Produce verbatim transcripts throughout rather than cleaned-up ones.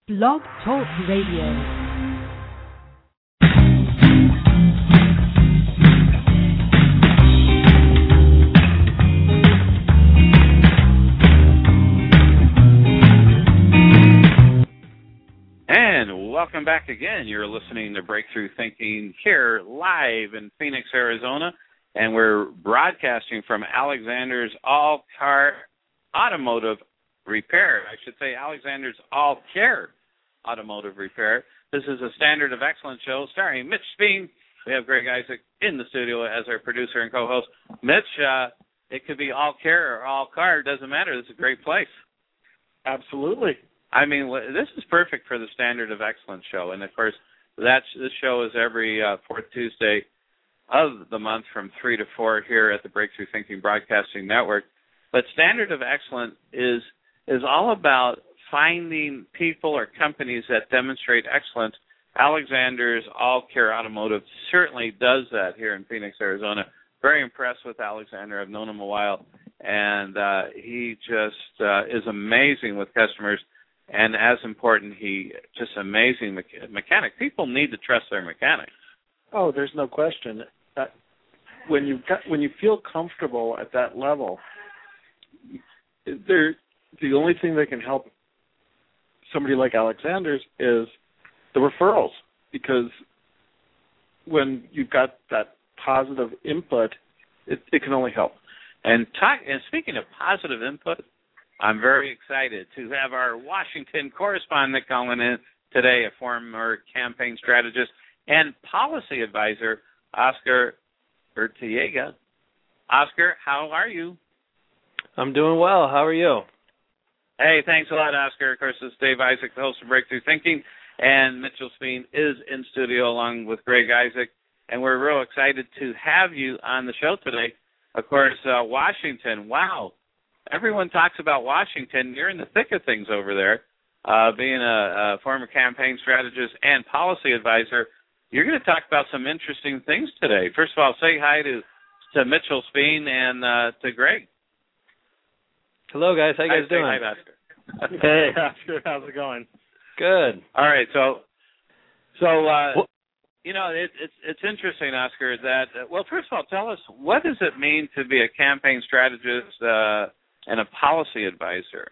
Blog Talk Radio. Welcome back again. You're listening to Breakthrough Thinking here live in Phoenix, Arizona, and we're broadcasting from Alexander's All Car Automotive Repair. I should say Alexander's All Care Automotive Repair. This is a Standard of Excellence show starring Mitch Speen. We have Greg Isaac in the studio as our producer and co-host. Mitch, uh, it could be All Care or All Car. It doesn't matter. This is a great place. Absolutely. I mean, this is perfect for the Standard of Excellence show. And, of course, that's, this show is every uh, fourth Tuesday of the month from three to four here at the Breakthrough Thinking Broadcasting Network. But Standard of Excellence is is all about finding people or companies that demonstrate excellence. Alexander's All Care Automotive certainly does that here in Phoenix, Arizona. Very impressed with Alexander. I've known him a while. And uh, he just uh, is amazing with customers. And as important, he just amazing me- mechanic. People need to trust their mechanic. Oh, there's no question. Uh, when you got, when you feel comfortable at that level, there the only thing that can help somebody like Alexander's is the referrals, because when you've got that positive input, it, it can only help. And talk, and speaking of positive input, I'm very excited to have our Washington correspondent calling in today, a former campaign strategist and policy advisor, Oscar Urtiega. Oscar, how are you? I'm doing well. How are you? Hey, thanks a lot, Oscar. Of course, this is Dave Isaac, the host of Breakthrough Thinking, and Mitchell Speen is in studio along with Greg Isaac, and we're real excited to have you on the show today. Of course, uh, Washington, wow. Everyone talks about Washington. You're in the thick of things over there, uh, being a, a former campaign strategist and policy advisor. You're going to talk about some interesting things today. First of all, say hi to to Mitchell Speen and uh, to Greg. Hello, guys. How you guys hi, doing? Hi, Oscar. Hey, Oscar. How's it going? Good. All right. So, so uh, well, you know, it, it's it's interesting, Oscar. That uh, well, first of all, tell us, what does it mean to be a campaign strategist Uh, and a policy advisor?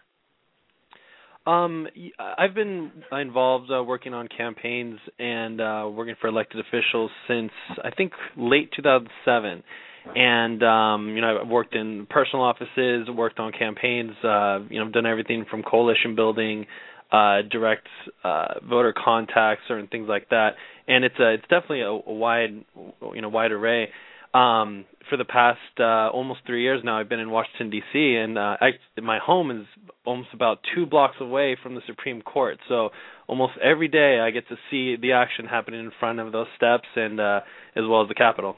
Um, I've been involved uh, working on campaigns and uh, working for elected officials since, I think, late two thousand seven. And, um, you know, I've worked in personal offices, worked on campaigns, uh, you know, done everything from coalition building, uh, direct uh, voter contacts, and things like that. And it's a, it's definitely a, a wide, you know, wide array. Um, for the past uh, almost three years now, I've been in Washington, D C, and uh, I, my home is almost about two blocks away from the Supreme Court. So almost every day I get to see the action happening in front of those steps, and uh, as well as the Capitol.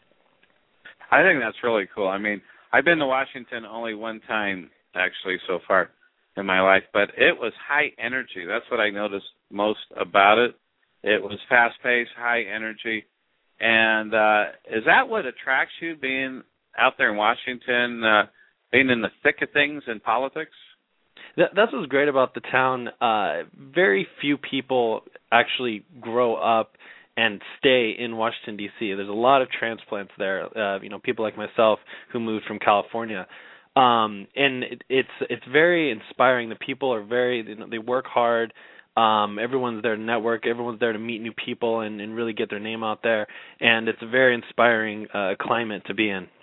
I think that's really cool. I mean, I've been to Washington only one time, actually, so far in my life, but it was high energy. That's what I noticed most about it. It was fast-paced, high energy. And uh, is that what attracts you, being out there in Washington, uh, being in the thick of things in politics? That, that's what's great about the town. Uh, very few people actually grow up and stay in Washington, D C. There's a lot of transplants there, uh, you know, people like myself who moved from California. Um, and it, it's it's very inspiring. The people are very, you know, they work hard. Um, everyone's there to network. Everyone's there to meet new people and, and really get their name out there. And it's a very inspiring uh, climate to be in.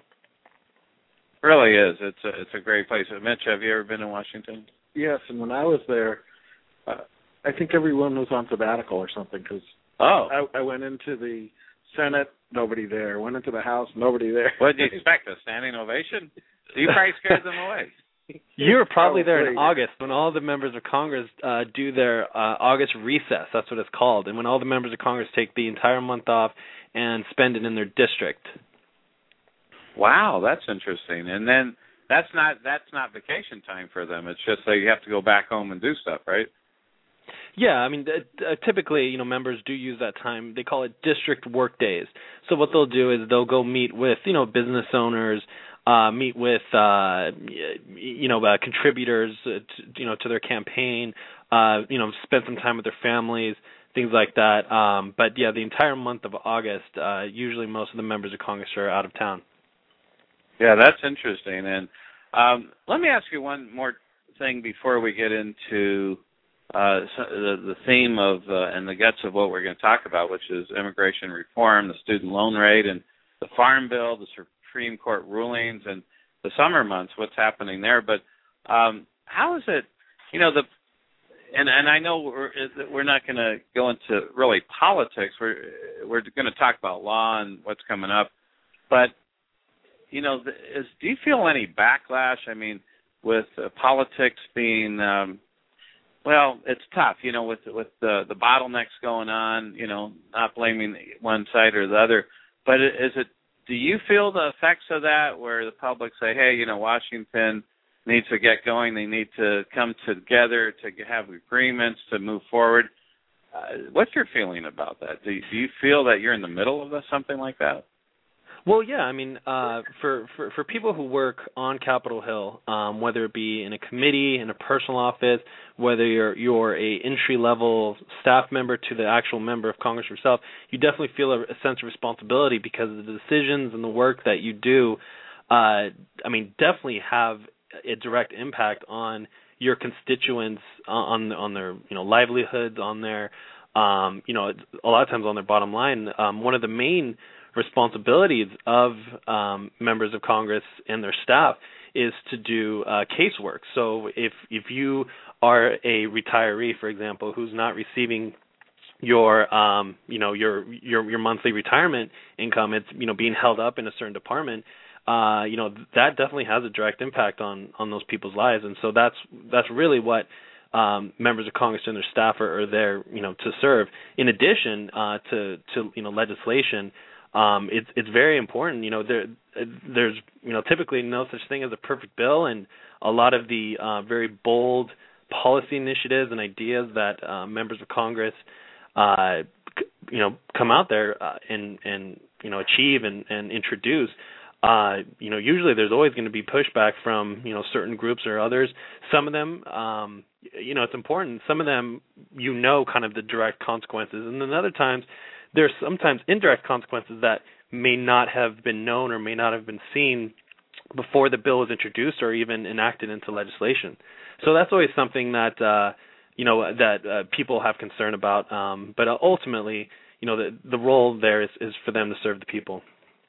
It really is. It's a, it's a great place. Mitch, have you ever been in Washington? Yes, and when I was there, uh, I think everyone was on sabbatical or something, because oh. I, I went into the Senate, nobody there. Went into the House, nobody there. What did you expect, a standing ovation? You probably scared them away. You were probably, probably there in yeah. August when all the members of Congress uh, do their uh, August recess. That's what it's called. And when all the members of Congress take the entire month off and spend it in their district. Wow, that's interesting. And then that's not that's not vacation time for them. It's just that you have to go back home and do stuff, right? Yeah, I mean, uh, typically, you know, members do use that time. They call it district work days. So what they'll do is they'll go meet with, you know, business owners, uh, meet with, uh, you know, uh, contributors, uh, to, you know, to their campaign, uh, you know, spend some time with their families, things like that. Um, but yeah, the entire month of August, uh, usually most of the members of Congress are out of town. Yeah, that's interesting. And um, let me ask you one more thing before we get into uh, the, the theme of uh, and the guts of what we're going to talk about, which is immigration reform, the student loan rate, and the Farm Bill, the Supreme Court rulings, and the summer months, what's happening there. But um, how is it, you know, the and and I know we're we're not going to go into really politics. We're we're going to talk about law and what's coming up. But you know, is, do you feel any backlash? I mean, with uh, politics being, um, well, it's tough. You know, with with the the bottlenecks going on. You know, not blaming one side or the other. But is it? Do you feel the effects of that, where the public say, "Hey, you know, Washington needs to get going. They need to come together to have agreements to move forward." Uh, what's your feeling about that? Do you, do you feel that you're in the middle of something like that? Well, yeah. I mean, uh, for, for for people who work on Capitol Hill, um, whether it be in a committee, in a personal office, whether you're you're a entry level staff member to the actual member of Congress yourself, you definitely feel a, a sense of responsibility because of the decisions and the work that you do. Uh, I mean, definitely have a direct impact on your constituents, on on their you know livelihoods, on their um, you know a lot of times on their bottom line. Um, one of the main responsibilities of um, members of Congress and their staff is to do uh, casework. So if if you are a retiree, for example, who's not receiving your um, you know your your your monthly retirement income, it's you know being held up in a certain department. Uh, you know that definitely has a direct impact on on those people's lives, and so that's that's really what um, members of Congress and their staff are, are there you know to serve. In addition uh, to to you know legislation. Um, it's it's very important. You know, there there's you know typically no such thing as a perfect bill, and a lot of the uh, very bold policy initiatives and ideas that uh, members of Congress, uh, you know, come out there uh, and and you know achieve and, and introduce. Uh, you know, usually there's always going to be pushback from you know certain groups or others. Some of them, um, you know, it's important. Some of them, you know, kind of the direct consequences, and then other times. There's sometimes indirect consequences that may not have been known or may not have been seen before the bill was introduced or even enacted into legislation. So that's always something that uh, you know that uh, people have concern about. Um, but ultimately, you know, the the role there is, is for them to serve the people.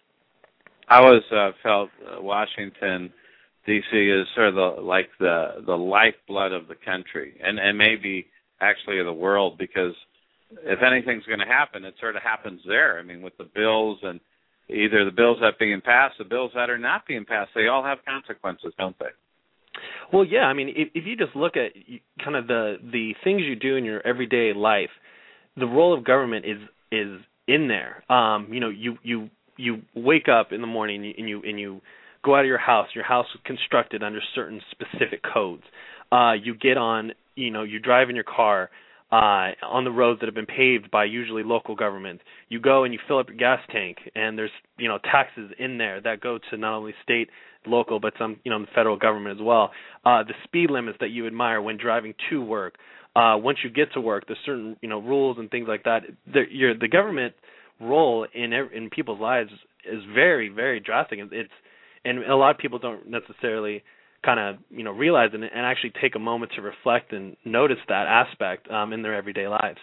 I always uh, felt uh, Washington, D C is sort of the, like the the lifeblood of the country, and and maybe actually of the world, because if anything's going to happen, it sort of happens there. I mean, with the bills and either the bills that are being passed, the bills that are not being passed, they all have consequences, don't they? Well, yeah. I mean, if, if you just look at kind of the the things you do in your everyday life, the role of government is is in there. Um, you know, you you you wake up in the morning and you and you, and you go out of your house. Your house is constructed under certain specific codes. Uh, you get on, you know, you drive in your car. Uh, on the roads that have been paved by usually local government. You go and you fill up your gas tank, and there's you know taxes in there that go to not only state, local, but some you know the federal government as well. Uh, the speed limits that you admire when driving to work. Uh, once you get to work, there's certain you know rules and things like that. The, your, the government role in in people's lives is very very drastic. It's and a lot of people don't necessarily kind of you know realize it and actually take a moment to reflect and notice that aspect um, in their everyday lives.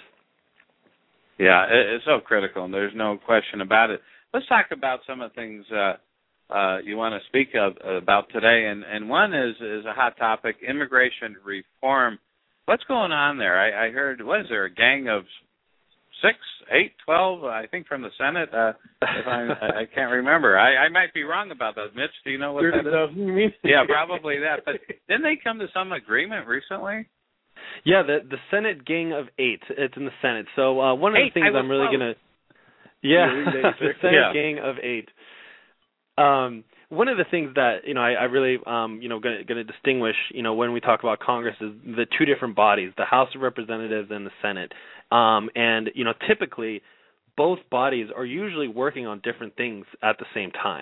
Yeah, it's so critical, and there's no question about it. Let's talk about some of the things uh, uh, you want to speak of about today, and, and one is is a hot topic: immigration reform. What's going on there? I, I heard, what is there, a gang of six, eight, twelve, I think from the Senate. Uh, if I'm, I can't remember. I, I might be wrong about that. Mitch, do you know what that is? You mean? Yeah, probably that. But didn't they come to some agreement recently? Yeah, the the Senate gang of eight. It's in the Senate. So uh, one of eight, the things I'm really close. going to... Yeah, the Senate yeah. gang of eight. Um, one of the things that, you know, I, I really, um, you know, going to distinguish, you know, when we talk about Congress is the two different bodies, the House of Representatives and the Senate. Um, and, you know, typically both bodies are usually working on different things at the same time.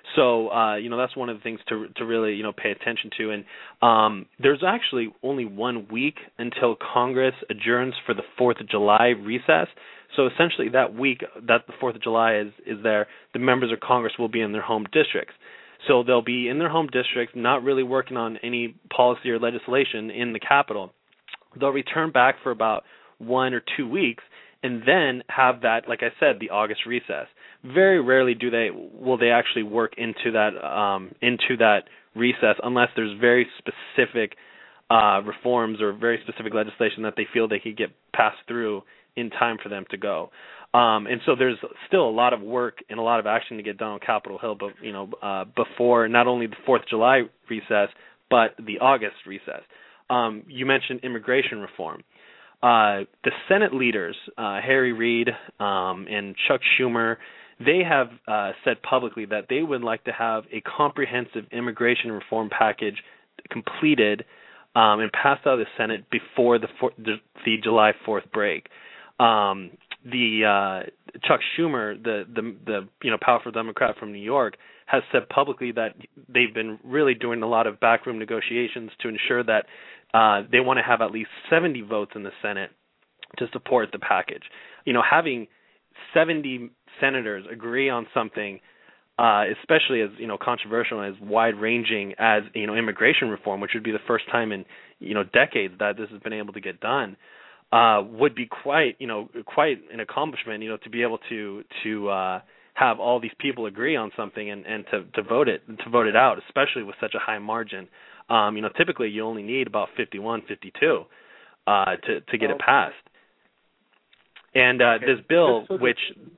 So, uh, you know, that's one of the things to to really, you know, pay attention to. And um, there's actually only one week until Congress adjourns for the fourth of July recess. So essentially that week that the fourth of July is, is there, the members of Congress will be in their home districts. So they'll be in their home districts, not really working on any policy or legislation in the Capitol. They'll return back for about one or two weeks and then have that, like I said, the August recess. Very rarely do they will they actually work into that um, into that recess unless there's very specific uh, reforms or very specific legislation that they feel they could get passed through in time for them to go. Um, and so there's still a lot of work and a lot of action to get done on Capitol Hill, but you know, uh, before not only the fourth of July recess, but the August recess. Um, you mentioned immigration reform. Uh, the Senate leaders, uh, Harry Reid um, and Chuck Schumer, they have uh, said publicly that they would like to have a comprehensive immigration reform package completed um, and passed out of the Senate before the, four, the, the July fourth break. Um, the uh, Chuck Schumer, the, the the you know powerful Democrat from New York, has said publicly that they've been really doing a lot of backroom negotiations to ensure that uh, they want to have at least seventy votes in the Senate to support the package. You know, having seventy senators agree on something, uh, especially as you know controversial and as wide-ranging as you know immigration reform, which would be the first time in you know decades that this has been able to get done. Uh, would be quite, you know, quite an accomplishment, you know, to be able to to uh, have all these people agree on something and, and to, to vote it to vote it out, especially with such a high margin. Um, you know, typically you only need about fifty-one, fifty-two uh, to to get oh, it passed. And uh, okay. this bill, which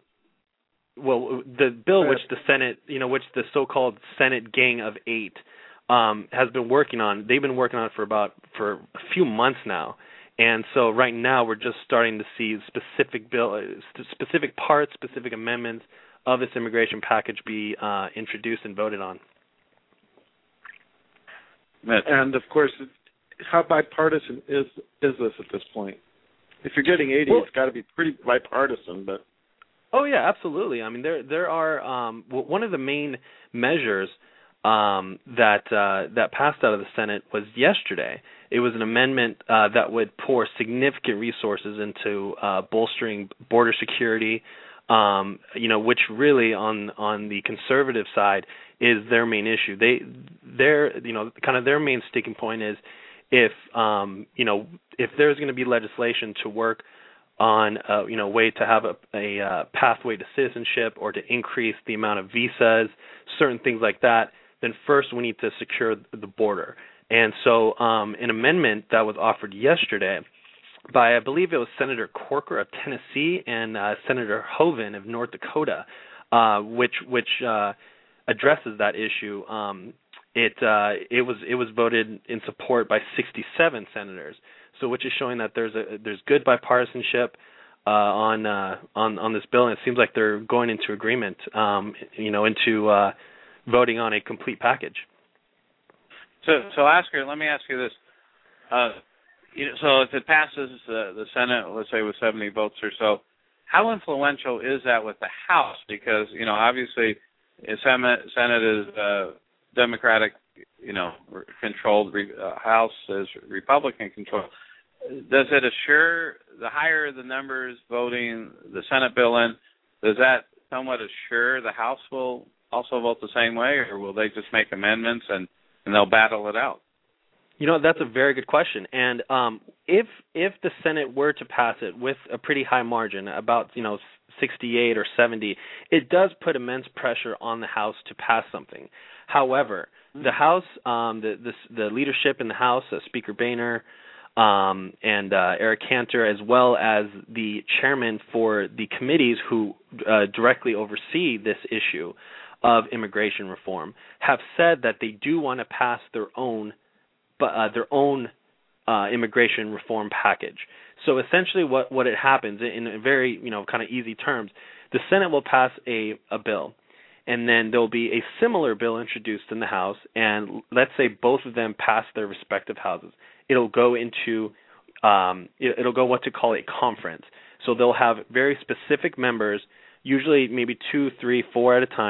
well, the bill which the Senate, you know, which the so-called Senate Gang of Eight um, has been working on. They've been working on it for about for a few months now. And so right now we're just starting to see specific bill, specific parts, specific amendments of this immigration package be uh, introduced and voted on. And of course, how bipartisan is is this at this point? If you're getting eighty, well, it's got to be pretty bipartisan. But oh yeah, absolutely. I mean, there there are um, one of the main measures um, that uh, that passed out of the Senate was yesterday. It was an amendment uh, that would pour significant resources into uh, bolstering border security, um, you know, which really on on the conservative side is their main issue. They, their, you know, kind of their main sticking point is if, um, you know, if there's going to be legislation to work on, uh, you know, a way to have a, a uh, pathway to citizenship or to increase the amount of visas, certain things like that, then first we need to secure the border. And so um, an amendment that was offered yesterday by, I believe it was Senator Corker of Tennessee and uh, Senator Hoeven of North Dakota, uh, which which uh, addresses that issue. Um, it uh, it was it was voted in support by sixty-seven senators. So which is showing that there's a there's good bipartisanship uh, on uh, on on this bill, and it seems like they're going into agreement, um, you know, into uh, voting on a complete package. So, so Oscar, let me ask you this: uh, you know, so if it passes uh, the Senate, let's say with seventy votes or so, how influential is that with the House? Because you know, obviously, the Senate Senate is uh, Democratic, you know, controlled. Uh, House is Republican controlled. Does it assure the higher the numbers voting the Senate bill in? Does that somewhat assure the House will also vote the same way, or will they just make amendments and and they'll battle it out? You know, that's a very good question. And um, if if the Senate were to pass it with a pretty high margin, about, you know, sixty-eight or seventy, it does put immense pressure on the House to pass something. However, the House, um, the, the the leadership in the House, uh, Speaker Boehner um, and uh, Eric Cantor, as well as the chairman for the committees who uh, directly oversee this issue of immigration reform, have said that they do want to pass their own, uh, their own uh, immigration reform package. So essentially, what, what it happens in a very you know kind of easy terms, the Senate will pass a, a bill, and then there will be a similar bill introduced in the House, and let's say both of them pass their respective houses. It'll go into um, it, it'll go what to call a conference. So they'll have very specific members, usually maybe two, three, four at a time,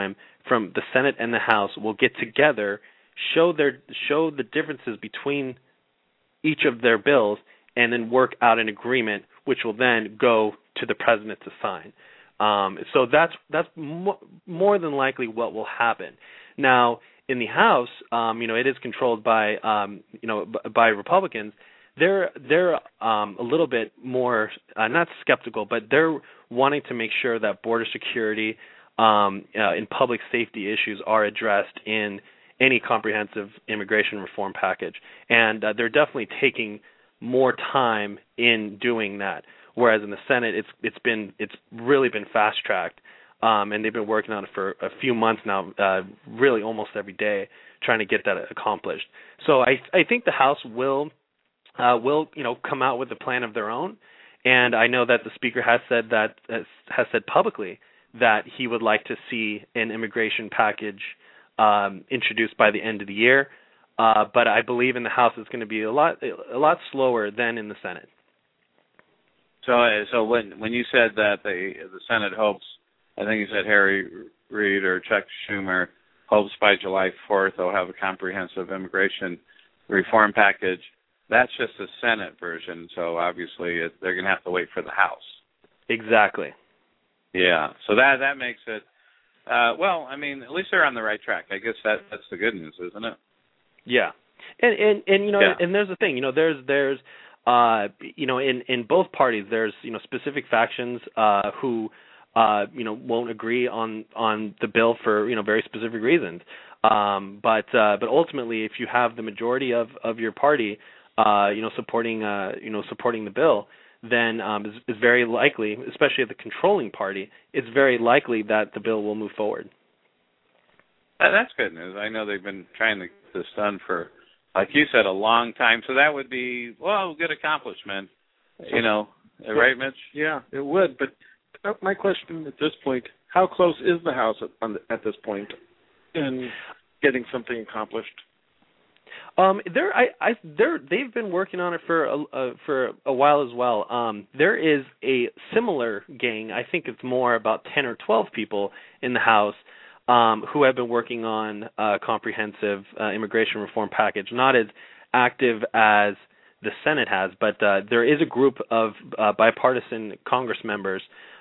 from the Senate and the House will get together, show their show the differences between each of their bills, and then work out an agreement, which will then go to the president to sign. Um, so that's that's mo- more than likely what will happen. Now, in the House, um, you know, it is controlled by um, you know b- by Republicans. They're they're um, a little bit more uh, not skeptical, but they're wanting to make sure that border security um, uh, and public safety issues are addressed in any comprehensive immigration reform package, and uh, they're definitely taking more time in doing that. Whereas in the Senate, it's it's been it's really been fast tracked, um, and they've been working on it for a few months now, uh, really almost every day, trying to get that accomplished. So I I think the House will. Uh, will you know come out with a plan of their own, and I know that the Speaker has said that has said publicly that he would like to see an immigration package um, introduced by the end of the year. Uh, but I believe in the House it's going to be a lot a lot slower than in the Senate. So, uh, so when when you said that the the Senate hopes, I think you said Harry Reid or Chuck Schumer hopes by July fourth they'll have a comprehensive immigration reform package. That's just the Senate version, so obviously it, they're going to have to wait for the House. Exactly. Yeah, so that that makes it, uh, well, I mean, at least they're on the right track. I guess that that's the good news, isn't it? Yeah, and and, and you know, yeah. and there's the thing, you know, there's there's, uh, you know, in, in both parties, there's you know specific factions uh, who, uh, you know, won't agree on on the bill for you know very specific reasons. Um, but uh, but ultimately, if you have the majority of, of your party, Uh, you know, supporting, uh, you know, supporting the bill, then um, is, is very likely, especially at the controlling party, it's very likely that the bill will move forward. Uh, that's good news. I know they've been trying to get this done for, like you said, a long time. So that would be, well, a good accomplishment, you know, right, Mitch? Yeah, it would. But my question at this point, how close is the House at, on the, at this point in getting something accomplished? Um, they're, I, I, they're, they've been working on it for a, uh, for a while as well. Um, there is a similar gang. I think it's more about ten or twelve people in the House um, who have been working on a comprehensive uh, immigration reform package. Not as active as the Senate has, but uh, there is a group of uh, bipartisan Congress members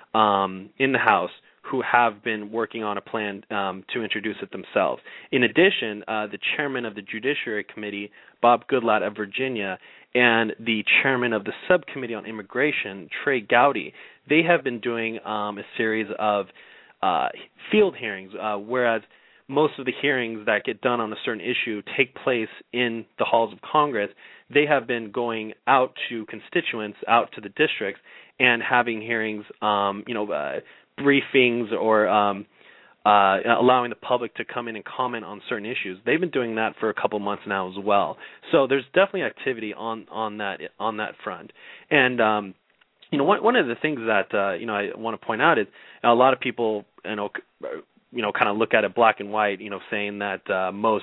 um, in the House who have been working on a plan um, to introduce it themselves. In addition, uh, the chairman of the Judiciary Committee, Bob Goodlatte of Virginia, and the chairman of the Subcommittee on Immigration, Trey Gowdy, they have been doing um, a series of uh, field hearings, uh, whereas most of the hearings that get done on a certain issue take place in the halls of Congress. They have been going out to constituents, out to the districts, and having hearings, um, you know, uh, briefings or um, uh, allowing the public to come in and comment on certain issues. They've been doing that for a couple months now as well. So there's definitely activity on, on that on that front. And um, you know, one one of the things that uh, you know I want to point out is a lot of people you know you know kind of look at it black and white, you know, saying that uh, most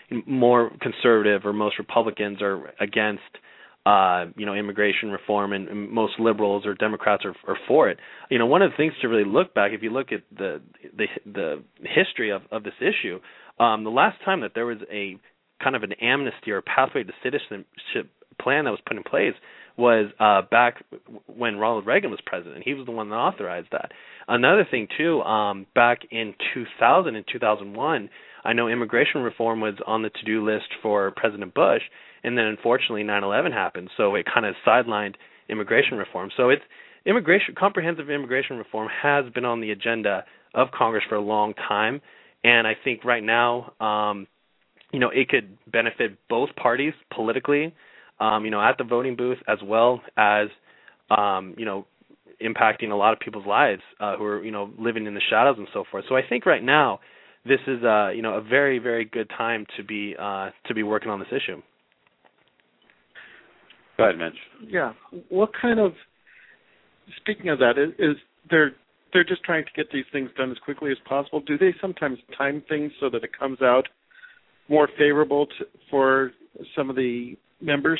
more conservative or most Republicans are against Uh, you know, immigration reform, and, and most liberals or Democrats are, are for it. You know, one of the things to really look back, if you look at the the, the history of, of this issue, um, the last time that there was a kind of an amnesty or pathway to citizenship plan that was put in place was uh, back when Ronald Reagan was president. He was the one that authorized that. Another thing, too, um, back in two thousand and two thousand one, I know immigration reform was on the to-do list for President Bush, and then unfortunately nine eleven happened, so it kind of sidelined immigration reform. So it's immigration, comprehensive immigration reform has been on the agenda of Congress for a long time, and I think right now, um, you know, it could benefit both parties politically, um, you know, at the voting booth, as well as, um, you know, impacting a lot of people's lives uh, who are, you know, living in the shadows and so forth. So I think right now, this is, uh, you know, a very, very good time to be uh, to be working on this issue. Go ahead, Mitch. Yeah. What kind of, speaking of that, is, is they're they're just trying to get these things done as quickly as possible. Do they sometimes time things so that it comes out more favorable to, for some of the members?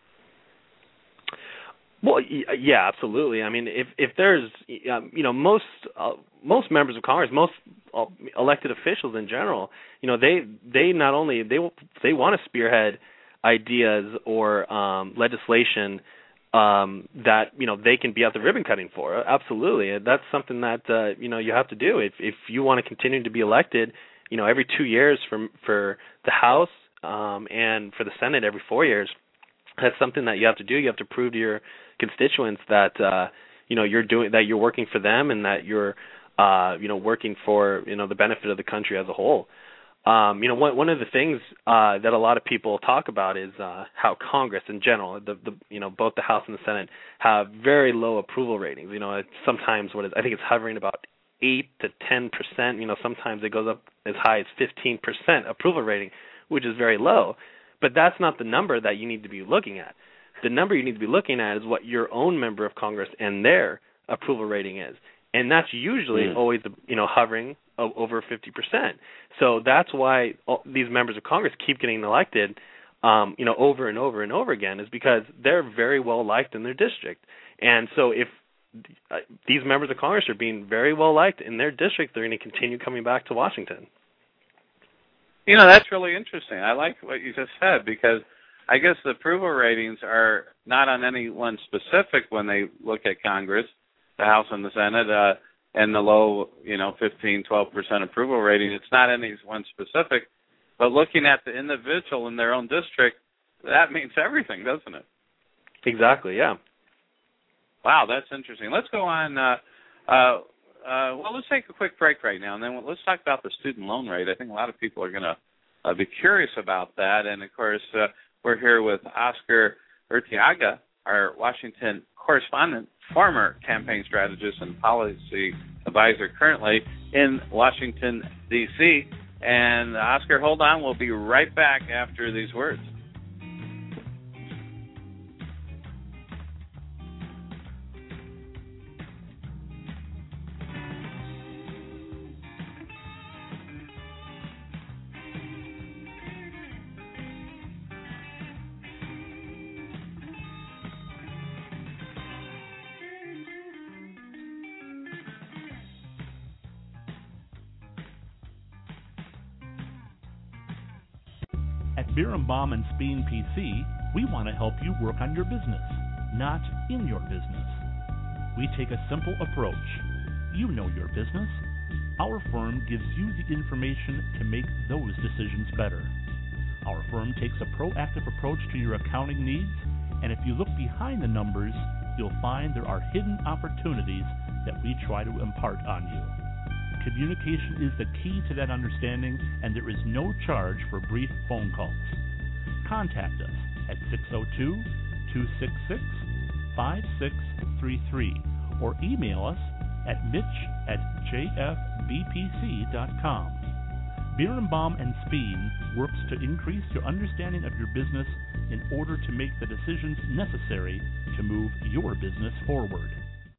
Well, yeah, absolutely. I mean, if if there's, um, you know, most uh, most members of Congress, most all, elected officials in general, you know, they they not only they they want to spearhead ideas or um, legislation um, that you know they can be at the ribbon cutting for. Absolutely, that's something that uh, you know you have to do if if you want to continue to be elected. You know, every two years for for the House um, and for the Senate every four years. That's something that you have to do. You have to prove to your constituents that uh, you know you're doing that, you're working for them, and that you're uh, you know working for you know the benefit of the country as a whole. Um, you know, one one of the things uh, that a lot of people talk about is uh, how Congress in general, the, the you know both the House and the Senate, have very low approval ratings. You know, it's sometimes what is, I think it's hovering about eight to ten percent. You know, sometimes it goes up as high as fifteen percent approval rating, which is very low. But that's not the number that you need to be looking at. The number you need to be looking at is what your own member of Congress and their approval rating is, and that's usually mm. always, you know, hovering o- over fifty percent. So that's why all these members of Congress keep getting elected, um, you know, over and over and over again, is because they're very well liked in their district. And so if uh, these members of Congress are being very well liked in their district, they're going to continue coming back to Washington. You know, that's really interesting. I like what you just said, because I guess the approval ratings are not on anyone specific when they look at Congress, the House and the Senate, uh, and the low, you know, fifteen, twelve percent approval rating. It's not anyone specific, but looking at the individual in their own district, that means everything, doesn't it? Exactly, yeah. Wow, that's interesting. Let's go on. Uh, uh, Uh, well, let's take a quick break right now, and then let's talk about the student loan rate. I think a lot of people are going to uh, be curious about that. And, of course, uh, we're here with Oscar Urteaga, our Washington correspondent, former campaign strategist and policy advisor currently in Washington, D C And, Oscar, hold on. We'll be right back after these words. Birnbaum and Speen P C, we want to help you work on your business, not in your business. We take a simple approach. You know your business. Our firm gives you the information to make those decisions better. Our firm takes a proactive approach to your accounting needs, and if you look behind the numbers, you'll find there are hidden opportunities that we try to impart on you. Communication is the key to that understanding, and there is no charge for brief phone calls. Contact us at six oh two, two six six, five six three three or email us at mitch at j f b p c dot com. Birnbaum and Speen works to increase your understanding of your business in order to make the decisions necessary to move your business forward.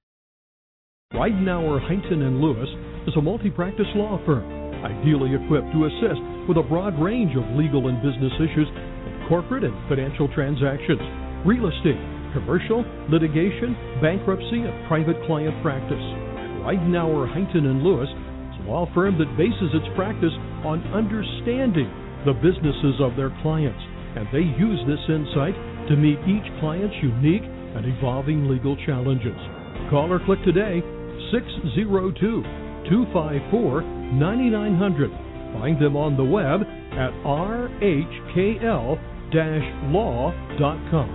Ridenour, Huntington and Lewis is a multi-practice law firm, ideally equipped to assist with a broad range of legal and business issues, from corporate and financial transactions, real estate, commercial, litigation, bankruptcy, and private client practice. Ridenour, Huntington and Lewis is a law firm that bases its practice on understanding the businesses of their clients, and they use this insight to meet each client's unique and evolving legal challenges. Call or click today, six oh two, two five four, nine nine hundred. Find them on the web at r h k l dash law dot com.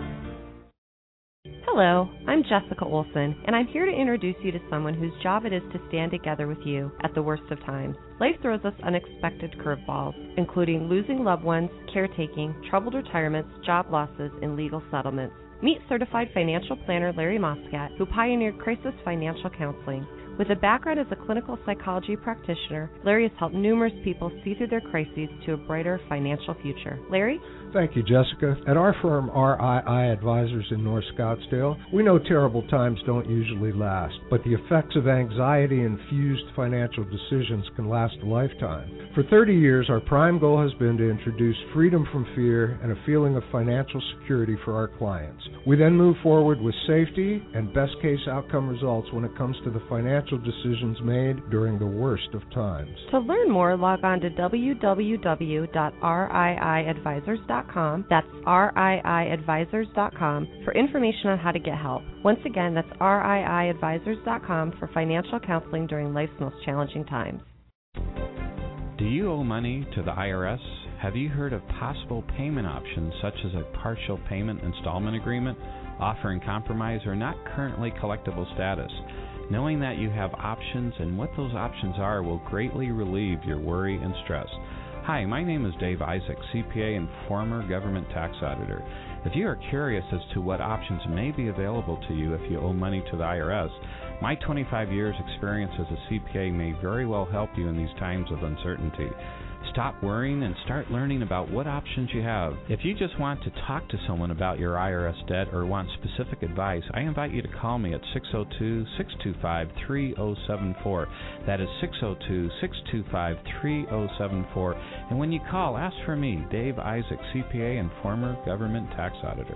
Hello, I'm Jessica Olson, and I'm here to introduce you to someone whose job it is to stand together with you at the worst of times. Life throws us unexpected curveballs, including losing loved ones, caretaking, troubled retirements, job losses, and legal settlements. Meet certified financial planner Larry Moscat, who pioneered crisis financial counseling. With a background as a clinical psychology practitioner, Larry has helped numerous people see through their crises to a brighter financial future. Larry? Thank you, Jessica. At our firm, R I I Advisors in North Scottsdale, we know terrible times don't usually last, but the effects of anxiety-infused financial decisions can last a lifetime. For thirty years, our prime goal has been to introduce freedom from fear and a feeling of financial security for our clients. We then move forward with safety and best-case outcome results when it comes to the financial financial decisions made during the worst of times. To learn more, log on to w w w dot r i i advisors dot com. That's r i i advisors dot com for information on how to get help. Once again, that's r i i advisors dot com for financial counseling during life's most challenging times. Do you owe money to the I R S? Have you heard of possible payment options such as a partial payment installment agreement, offering compromise or not currently collectible status? Knowing that you have options and what those options are will greatly relieve your worry and stress. Hi, my name is Dave Isaac, C P A and former government tax auditor. If you are curious as to what options may be available to you if you owe money to the I R S, my twenty-five years experience as a C P A may very well help you in these times of uncertainty. Stop worrying and start learning about what options you have. If you just want to talk to someone about your I R S debt or want specific advice, I invite you to call me at six oh two, six two five, three oh seven four. That is six oh two, six two five, three oh seven four. And when you call, ask for me, Dave Isaac, C P A and former government tax auditor.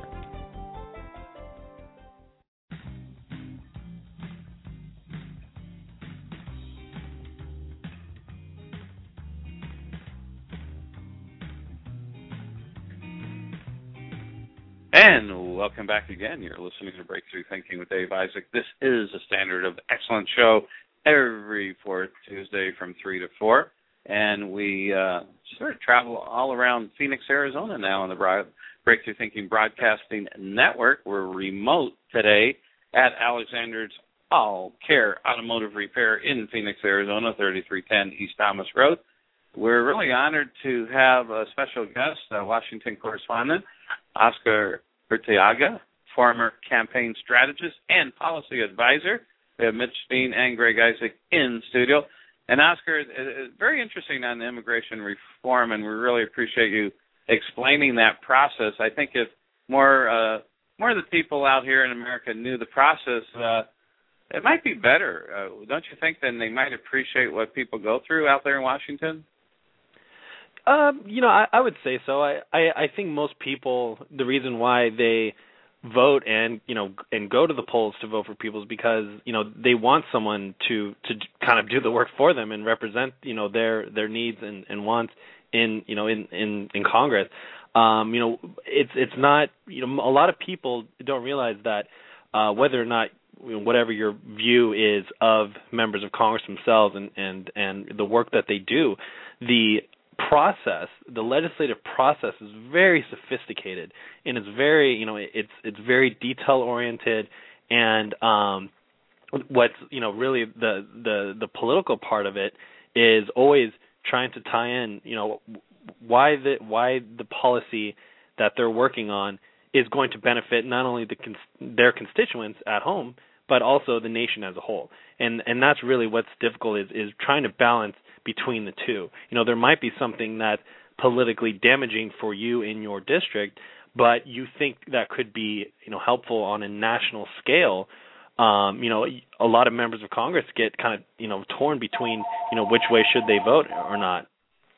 And welcome back again. You're listening to Breakthrough Thinking with Dave Isaac. This is a Standard of Excellence show every fourth Tuesday from three to four. And we uh, sort of travel all around Phoenix, Arizona now on the Breakthrough Thinking Broadcasting Network. We're remote today at Alexander's All Care Automotive Repair in Phoenix, Arizona, thirty-three ten East Thomas Road. We're really honored to have a special guest, a Washington correspondent, Oscar Urteaga, former campaign strategist and policy advisor. We have Mitch Steen and Greg Isaac in studio. And Oscar, it's very interesting on immigration reform, and we really appreciate you explaining that process. I think if more uh, more of the people out here in America knew the process, uh, it might be better. Uh, don't you think? Then they might appreciate what people go through out there in Washington. Um, you know, I, I would say so. I, I, I think most people, the reason why they vote and, you know, and go to the polls to vote for people is because, you know, they want someone to, to kind of do the work for them and represent, you know, their, their needs and, and wants in, you know, in, in, in Congress. Um, you know, it's, it's not, you know, a lot of people don't realize that uh, whether or not, you know, whatever your view is of members of Congress themselves and, and, and the work that they do, the process, the legislative process is very sophisticated, and it's very, you know, it's it's very detail oriented, and um, what's, you know, really the the the political part of it is always trying to tie in, you know, why the why the policy that they're working on is going to benefit not only the their constituents at home, but also the nation as a whole, and and that's really what's difficult is is trying to balance between the two. You know, there might be something that's politically damaging for you in your district, but you think that could be, you know, helpful on a national scale. Um, you know, a lot of members of Congress get kind of, you know, torn between, you know, which way should they vote or not.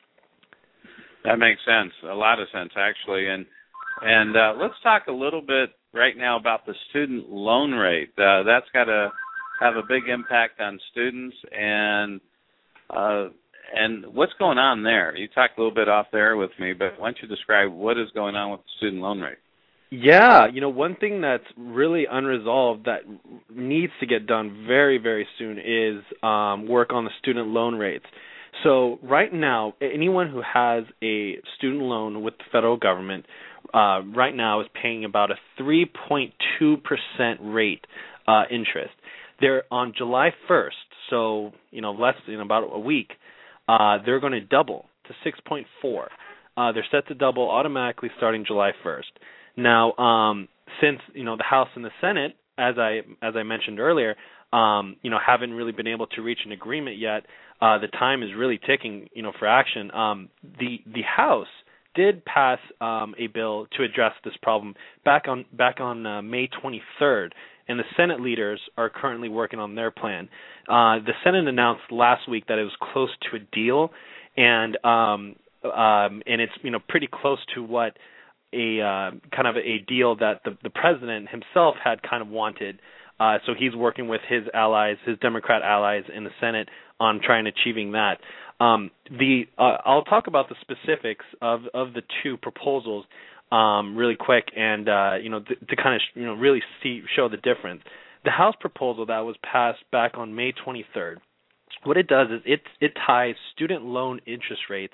That makes sense, a lot of sense actually. And and uh, let's talk a little bit right now about the student loan rate. Uh, that's got to have a big impact on students, and uh, and what's going on there? You talked a little bit off there with me, but why don't you describe what is going on with the student loan rate? Yeah, you know, one thing that's really unresolved that needs to get done very, very soon is um, work on the student loan rates. So right now, anyone who has a student loan with the federal government uh, right now is paying about a three point two percent rate uh, interest. They're on July first, so, you know, less than about a week, uh, they're going to double to six point four. Uh, they're set to double automatically starting July first. Now, um, since, you know, the House and the Senate, as I as I mentioned earlier, um, you know, haven't really been able to reach an agreement yet, uh, the time is really ticking, you know, for action. Um, the the House did pass um, a bill to address this problem back on back on uh, May twenty-third, and the Senate leaders are currently working on their plan. Uh, the Senate announced last week that it was close to a deal, and um, um, and it's, you know, pretty close to what a uh, kind of a deal that the, the president himself had kind of wanted Uh, so he's working with his allies, his Democrat allies in the Senate, on trying to achieving that. Um, the uh, I'll talk about the specifics of, of the two proposals um, really quick, and uh, you know th- to kind of sh- you know really see show the difference. The House proposal that was passed back on May twenty-third, what it does is it it ties student loan interest rates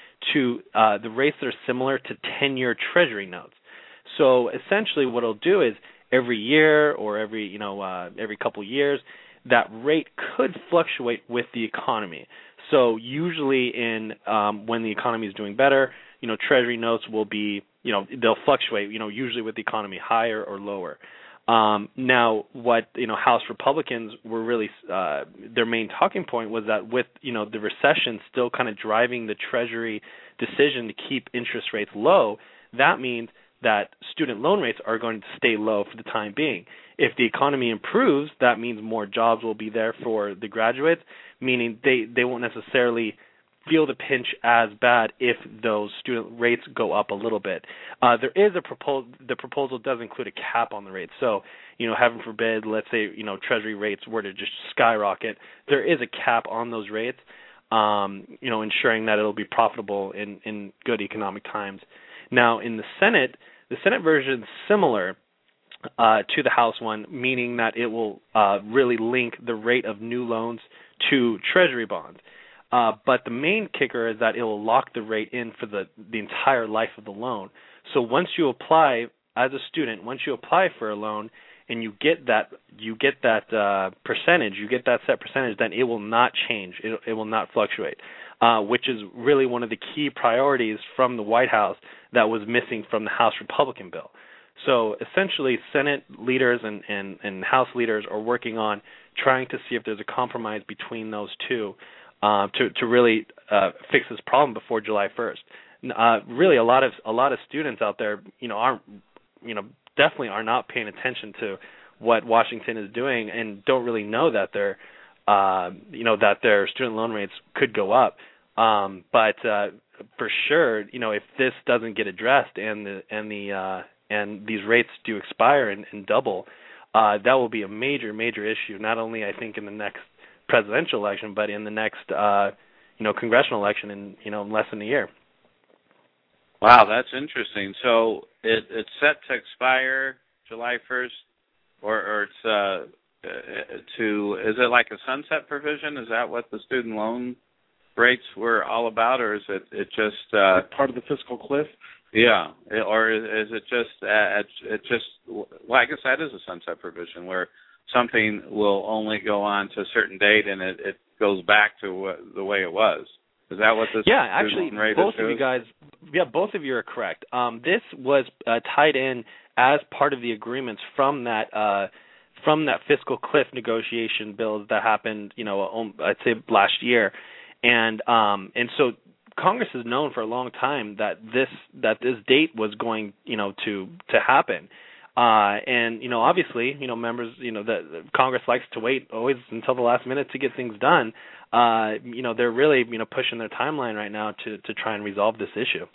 to uh, the rates that are similar to ten-year Treasury notes. So essentially, what it'll do is every year or every you know uh, every couple of years, that rate could fluctuate with the economy. So usually, in um, when the economy is doing better, you know, Treasury notes will be you know they'll fluctuate. You know, usually with the economy higher or lower. Um, now, what you know, House Republicans were really uh, their main talking point was that with you know the recession still kind of driving the Treasury decision to keep interest rates low, that means that student loan rates are going to stay low for the time being. If the economy improves, that means more jobs will be there for the graduates, meaning they, they won't necessarily feel the pinch as bad if those student rates go up a little bit. Uh, there is a proposal. The proposal does include a cap on the rates. So, you know, heaven forbid, let's say, you know, Treasury rates were to just skyrocket. There is a cap on those rates, um, you know, ensuring that it'll be profitable in, in good economic times. Now, in the Senate, the Senate version is similar uh, to the House one, meaning that it will uh, really link the rate of new loans to Treasury bonds. Uh, but the main kicker is that it will lock the rate in for the, the entire life of the loan. So once you apply as a student, once you apply for a loan and you get that you get that uh, percentage, you get that set percentage, then it will not change. It, it will not fluctuate, uh, which is really one of the key priorities from the White House that was missing from the House Republican bill. So essentially, Senate leaders and, and, and House leaders are working on trying to see if there's a compromise between those two uh, to to really uh, fix this problem before July first. Uh, really, a lot of a lot of students out there, you know, aren't you know definitely are not paying attention to what Washington is doing and don't really know that their uh, you know that their student loan rates could go up. Um, but uh, for sure, you know, if this doesn't get addressed and the and the uh, and these rates do expire and, and double, uh, that will be a major, major issue. Not only I think in the next presidential election, but in the next uh, you know congressional election in you know in less than a year. Wow, that's interesting. So it, it's set to expire July first, or, or it's uh, to is it like a sunset provision? Is that what the student loan rates were all about, or is it it just uh, part of the fiscal cliff? Yeah, or is it just uh, it just well, I guess that is a sunset provision where something will only go on to a certain date and it, it goes back to what, the way it was. Is that what this? Yeah, actually, rate both is? of you guys. Yeah, both of you are correct. Um, this was uh, tied in as part of the agreements from that uh, from that fiscal cliff negotiation bill that happened. You know, um, I'd say last year, and um, and so Congress has known for a long time that this that this date was going, you know, to to happen. Uh, and you know, obviously, you know, members, you know, the, the Congress likes to wait always until the last minute to get things done. Uh, you know, they're really, you know, pushing their timeline right now to to try and resolve this issue.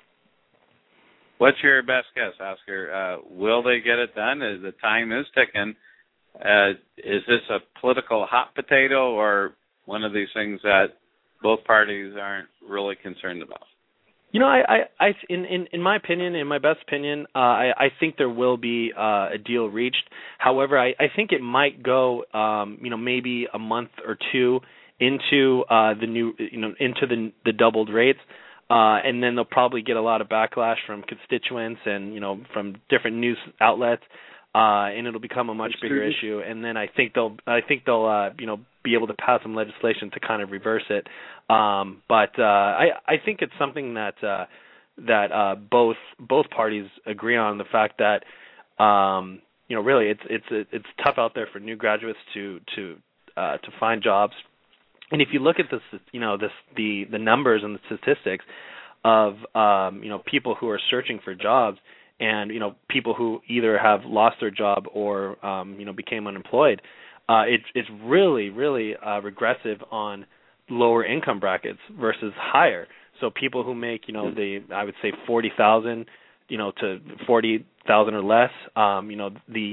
What's your best guess, Oscar? Uh, will they get it done? As the time is ticking. Uh, is this a political hot potato or one of these things that both parties aren't really concerned about? You know, I, I, I in, in, in my opinion, in my best opinion, uh, I, I think there will be uh, a deal reached. However, I, I think it might go, um, you know, maybe a month or two into uh, the new, you know, into the the doubled rates, uh, and then they'll probably get a lot of backlash from constituents and you know from different news outlets, uh, and it'll become a much bigger issue. And then I think they'll, I think they'll, uh, you know, be able to pass some legislation to kind of reverse it. Um, but uh, I, I think it's something that uh, that uh, both both parties agree on, the fact that um, you know really it's it's it's tough out there for new graduates to to uh, to find jobs. And if you look at this, you know this the, the numbers and the statistics of um, you know people who are searching for jobs, and you know people who either have lost their job or um, you know became unemployed, uh, it's it's really really uh, regressive on lower income brackets versus higher. So people who make, you know, the I would say forty thousand, you know, to forty thousand or less, um, you know, the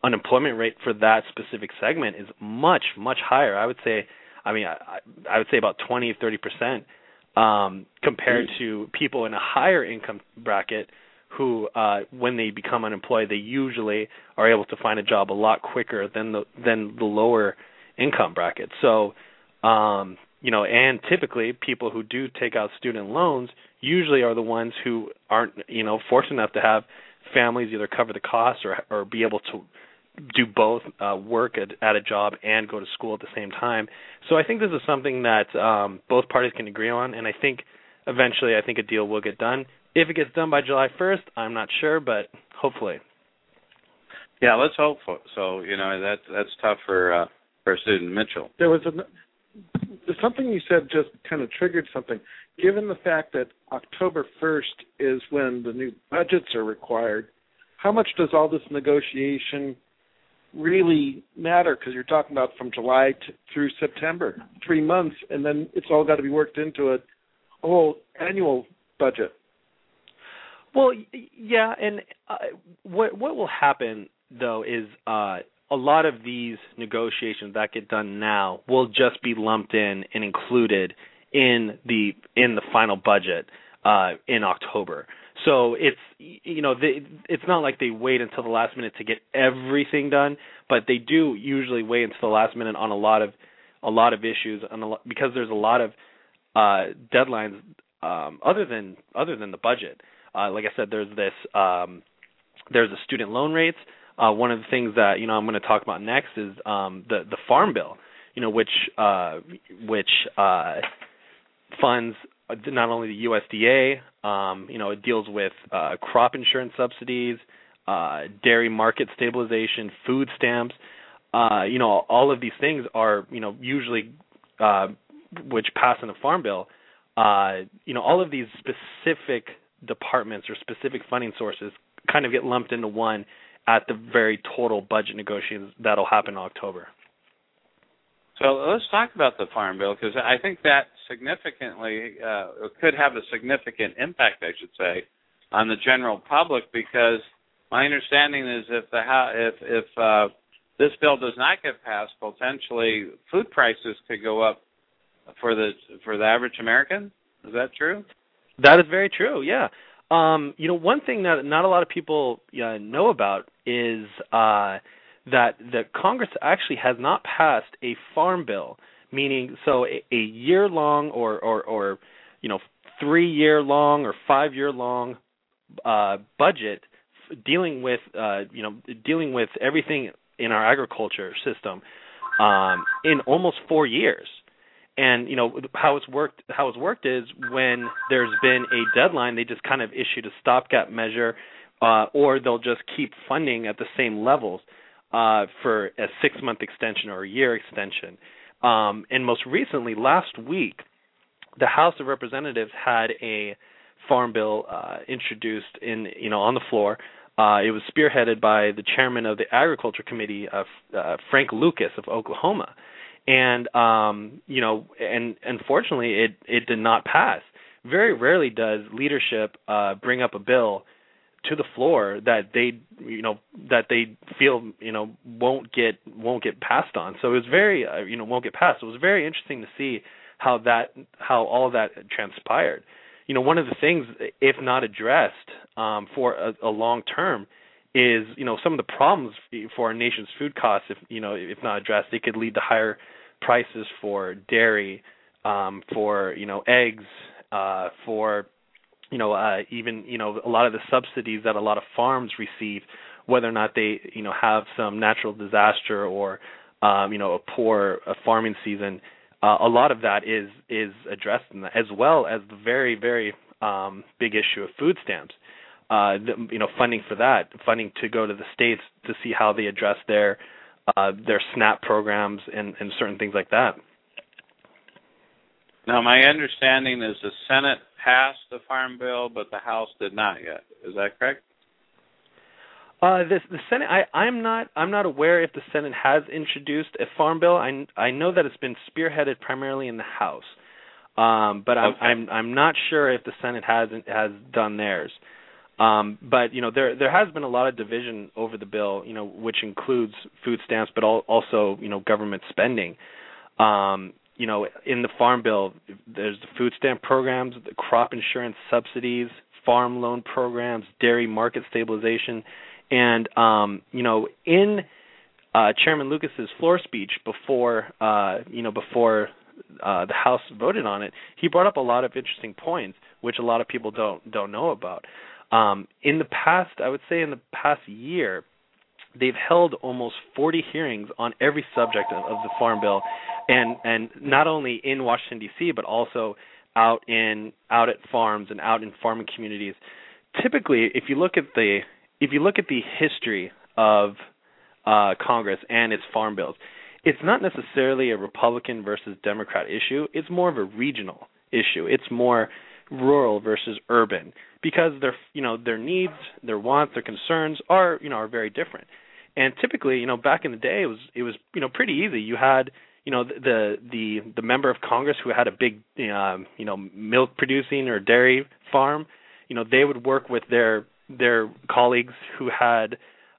unemployment rate for that specific segment is much, much higher. I would say, I mean, I, I would say about twenty, thirty percent um, compared mm. to people in a higher income bracket who, uh, when they become unemployed, they usually are able to find a job a lot quicker than the than the lower income bracket. So, um, you know, and typically people who do take out student loans usually are the ones who aren't, you know, fortunate enough to have families either cover the costs or or be able to do both, uh, work at, at a job and go to school at the same time. So I think this is something that um, both parties can agree on, and I think eventually I think a deal will get done. If it gets done by July first, I'm not sure, but hopefully. Yeah, let's hope for, so. You know, that that's tough for uh, for student Mitchell. There was a, something you said just kind of triggered something. Given the fact that October first is when the new budgets are required, how much does all this negotiation really matter? Because you're talking about from July to, through September, three months, and then it's all got to be worked into a whole annual budget. Well, yeah, and uh, what what will happen though is uh, a lot of these negotiations that get done now will just be lumped in and included in the in the final budget uh, in October. So it's you know they, it's not like they wait until the last minute to get everything done, but they do usually wait until the last minute on a lot of a lot of issues, and a lot, because there's a lot of uh, deadlines um, other than other than the budget. Uh, like I said, there's this um, there's the student loan rates. Uh, one of the things that you know I'm going to talk about next is um, the the Farm Bill, you know, which uh, which uh, funds not only the U S D A, um, you know, it deals with uh, crop insurance subsidies, uh, dairy market stabilization, food stamps. Uh, you know, all of these things are, you know, usually uh, which pass in the Farm Bill. Uh, you know, all of these specific departments or specific funding sources kind of get lumped into one at the very total budget negotiations that'll happen in October. So let's talk about the Farm Bill, because I think that significantly uh, could have a significant impact, I should say, on the general public, because my understanding is if the if if uh, this bill does not get passed, potentially food prices could go up for the for the average American. Is that true? That is very true, yeah. Um, you know, one thing that not a lot of people uh, know about is uh, that the Congress actually has not passed a farm bill, meaning so a, a year-long or, or, or, you know, three-year-long or five-year-long uh, budget dealing with, uh, you know, dealing with everything in our agriculture system um, in almost four years. And you know how it's worked. How it's worked is when there's been a deadline, they just kind of issued a stopgap measure, uh, or they'll just keep funding at the same levels uh, for a six-month extension or a year extension. Um, and most recently, last week, the House of Representatives had a farm bill uh, introduced in you know on the floor. Uh, it was spearheaded by the chairman of the Agriculture Committee, uh, uh, Frank Lucas of Oklahoma. And um, you know, and unfortunately, it it did not pass. Very rarely does leadership uh, bring up a bill to the floor that they you know that they feel you know won't get won't get passed on. So it was very uh, you know won't get passed. It was very interesting to see how that how all of that transpired. You know, one of the things, if not addressed um, for a, a long term, is you know some of the problems for our nation's food costs. If you know if not addressed, they could lead to higher prices for dairy, um, for you know eggs, uh, for you know uh, even you know a lot of the subsidies that a lot of farms receive, whether or not they you know have some natural disaster or um, you know a poor a farming season. Uh, a lot of that is is addressed in that, as well as the very very um, big issue of food stamps. Uh, the, you know, funding for that, funding to go to the states to see how they address their uh, their SNAP programs and, and certain things like that. Now, my understanding is the Senate passed the Farm Bill, but the House did not yet. Is that correct? Uh, this, the Senate, I, I'm not, I'm not aware if the Senate has introduced a Farm Bill. I, I know that it's been spearheaded primarily in the House, um, but I'm, okay. I'm, I'm not sure if the Senate has has done theirs. Um, but you know, there there has been a lot of division over the bill, you know, which includes food stamps, but al- also you know government spending. Um, you know, in the Farm Bill, there's the food stamp programs, the crop insurance subsidies, farm loan programs, dairy market stabilization, and um, you know, in uh, Chairman Lucas's floor speech before uh, you know before uh, the House voted on it, he brought up a lot of interesting points, which a lot of people don't don't know about. Um, in the past, I would say in the past year, they've held almost forty hearings on every subject of, of the Farm Bill, and and not only in Washington D C but also out in out at farms and out in farming communities. Typically, if you look at the if you look at the history of uh, Congress and its farm bills, it's not necessarily a Republican versus Democrat issue. It's more of a regional issue. It's more rural versus urban, because their you know their needs, their wants, their concerns are you know are very different. And typically, you know, back in the day, it was it was you know pretty easy. You had you know the the the member of Congress who had a big uh, you know milk producing or dairy farm. You know, they would work with their their colleagues who had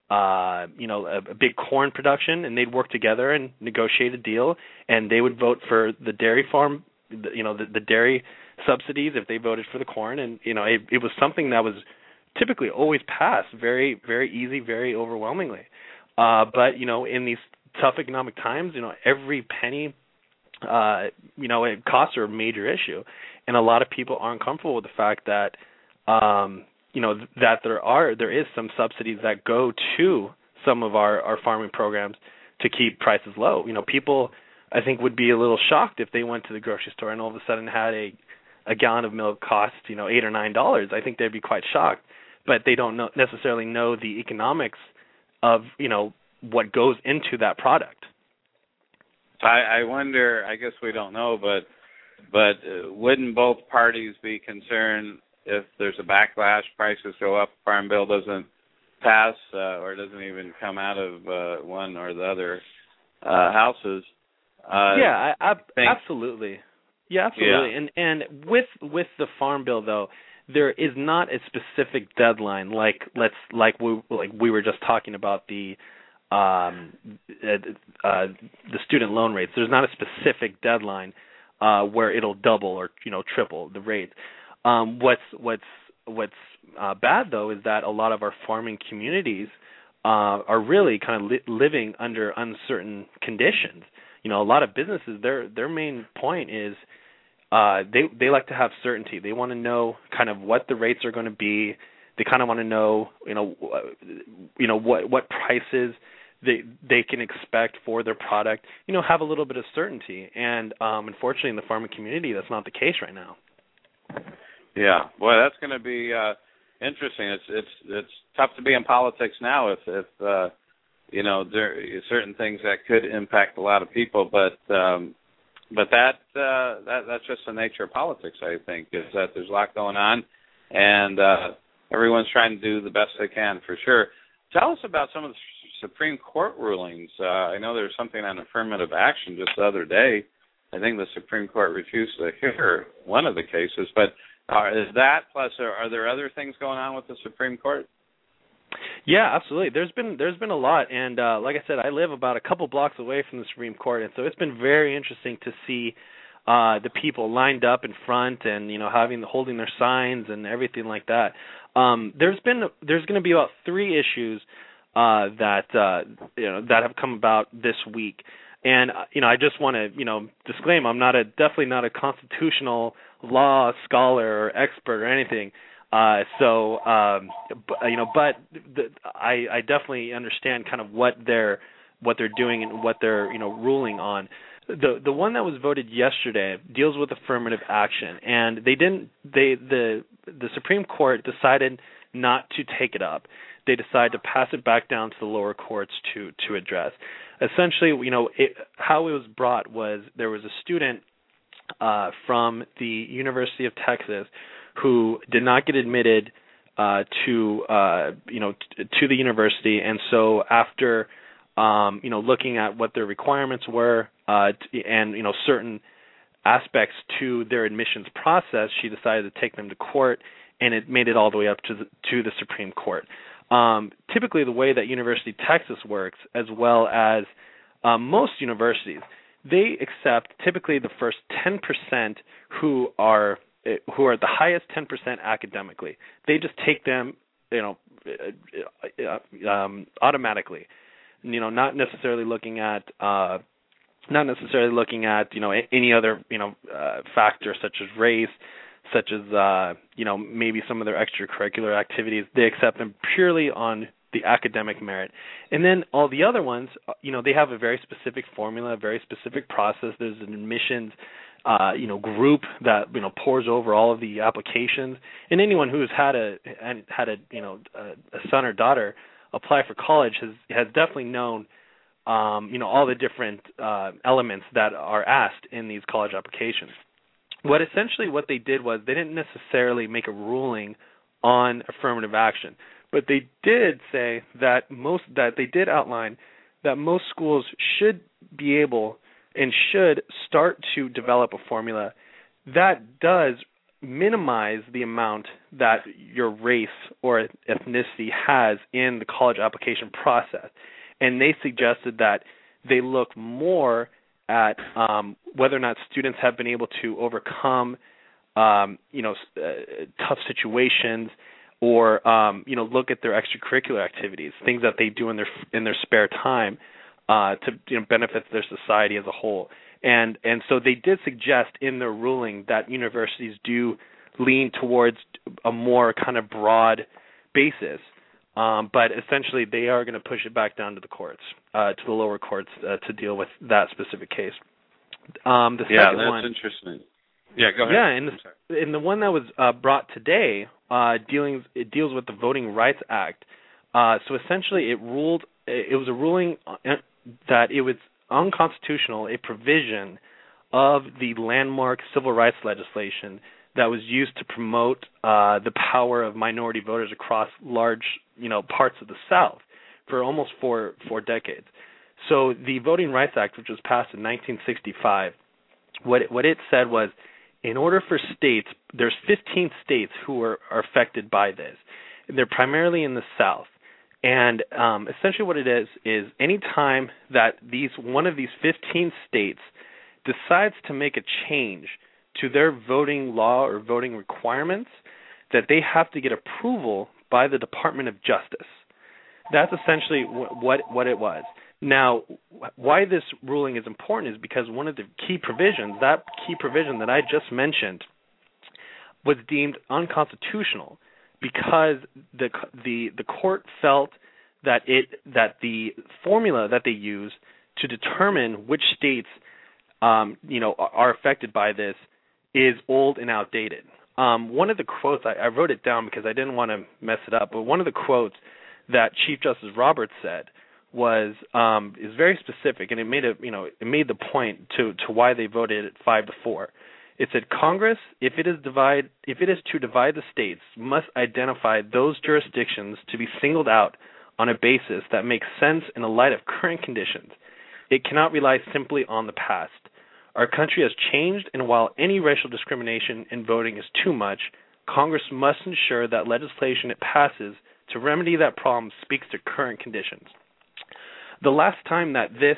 uh, you know a, a big corn production, and they'd work together and negotiate a deal. And they would vote for the dairy farm, you know, the, the dairy subsidies if they voted for the corn. And you know, it, it was something that was typically always passed very, very easy, very overwhelmingly. Uh, but, you know, in these tough economic times, you know, every penny, uh, you know, it costs are a major issue. And a lot of people aren't comfortable with the fact that, um, you know, that there are, there is some subsidies that go to some of our, our farming programs to keep prices low. You know, people, I think, would be a little shocked if they went to the grocery store and all of a sudden had a, a gallon of milk cost, you know, eight or nine dollars. I think they'd be quite shocked. But they don't know, necessarily know the economics of, you know, what goes into that product. I, I wonder, I guess we don't know, but but uh, wouldn't both parties be concerned if there's a backlash, prices go up, Farm Bill doesn't pass uh, or doesn't even come out of uh, one or the other uh, houses? Uh, yeah, I, I, think, absolutely. Yeah, absolutely. Yeah. And and with with the Farm Bill, though, there is not a specific deadline like let's like we like we were just talking about the um, uh, uh, the student loan rates. There's not a specific deadline uh, where it'll double or you know triple the rate. Um, what's what's what's uh, bad though is that a lot of our farming communities uh, are really kind of li- living under uncertain conditions. You know, a lot of businesses, their their main point is Uh, they they like to have certainty. They want to know kind of what the rates are going to be. They kind of want to know, you know, you know what what prices they they can expect for their product. You know, have a little bit of certainty. And um, unfortunately, in the farming community, that's not the case right now. Yeah, boy, that's going to be uh, interesting. It's it's it's tough to be in politics now if if uh, you know there are certain things that could impact a lot of people, but. Um, But that uh, that that's just the nature of politics, I think, is that there's a lot going on, and uh, everyone's trying to do the best they can, for sure. Tell us about some of the Supreme Court rulings. Uh, I know there was something on affirmative action just the other day. I think the Supreme Court refused to hear one of the cases, but uh, is that, plus are, are there other things going on with the Supreme Court? Yeah, absolutely. There's been there's been a lot, and uh, like I said, I live about a couple blocks away from the Supreme Court, and so it's been very interesting to see uh, the people lined up in front, and you know, having holding their signs and everything like that. Um, there's been there's going to be about three issues uh, that uh, you know that have come about this week, and uh, you know, I just want to you know disclaim I'm not a definitely not a constitutional law scholar or expert or anything. Uh, so, um, b- you know, but the, I, I definitely understand kind of what they're what they're doing and what they're you know ruling on. The the one that was voted yesterday deals with affirmative action, and they didn't. They the the Supreme Court decided not to take it up. They decided to pass it back down to the lower courts to to address. Essentially, you know, it, how it was brought was there was a student uh, from the University of Texas who did not get admitted uh, to uh, you know t- to the university, and so after um, you know looking at what their requirements were uh, t- and you know certain aspects to their admissions process, she decided to take them to court and it made it all the way up to the, to the Supreme Court. Um, typically, the way that University of Texas works, as well as um, most universities, they accept typically the first ten percent who are who are the highest ten percent academically. They just take them, you know, um, automatically. You know, not necessarily looking at, uh, not necessarily looking at, you know, any other, you know, uh, factor such as race, such as, uh, you know, maybe some of their extracurricular activities. They accept them purely on the academic merit. And then all the other ones, you know, they have a very specific formula, a very specific process. There's an admissions, uh, you know, group that, you know, pores over all of the applications. And anyone who's had a, had a, you know, a, a son or daughter apply for college has, has definitely known, um, you know, all the different uh, elements that are asked in these college applications. What essentially what they did was they didn't necessarily make a ruling on affirmative action, but they did say that most that they did outline that most schools should be able and should start to develop a formula that does minimize the amount that your race or ethnicity has in the college application process. And they suggested that they look more at um, whether or not students have been able to overcome, um, you know, uh, tough situations, or um, you know, look at their extracurricular activities, things that they do in their in their spare time uh, to you know, benefit their society as a whole. And and so they did suggest in their ruling that universities do lean towards a more kind of broad basis. Um, but essentially, they are going to push it back down to the courts, uh, to the lower courts, uh, to deal with that specific case. Um, the yeah, second that's one, interesting. Yeah, go ahead. Yeah, and the, and the one that was uh, brought today, uh, dealing it deals with the Voting Rights Act. Uh, so essentially, it ruled it was a ruling that it was unconstitutional, a provision of the landmark civil rights legislation that was used to promote uh, the power of minority voters across large, you know, parts of the South for almost four four decades. So the Voting Rights Act, which was passed in nineteen sixty-five, what it, what it said was, in order for states, there's fifteen states who are, are affected by this. They're primarily in the South. And um, essentially what it is is any time that these one of these fifteen states decides to make a change to their voting law or voting requirements, that they have to get approval by the Department of Justice. That's essentially what what it was. Now, why this ruling is important is because one of the key provisions, that key provision that I just mentioned, was deemed unconstitutional because the the the court felt that it that the formula that they use to determine which states um, you know are affected by this is old and outdated. Um, one of the quotes, I, I wrote it down because I didn't want to mess it up, but one of the quotes that Chief Justice Roberts said was um, is very specific, and it made a you know it made the point to to why they voted it five to four. It said, Congress, if it is divide if it is to divide the states, must identify those jurisdictions to be singled out on a basis that makes sense in the light of current conditions. It cannot rely simply on the past. Our country has changed, and while any racial discrimination in voting is too much, Congress must ensure that legislation it passes to remedy that problem speaks to current conditions. The last time that this,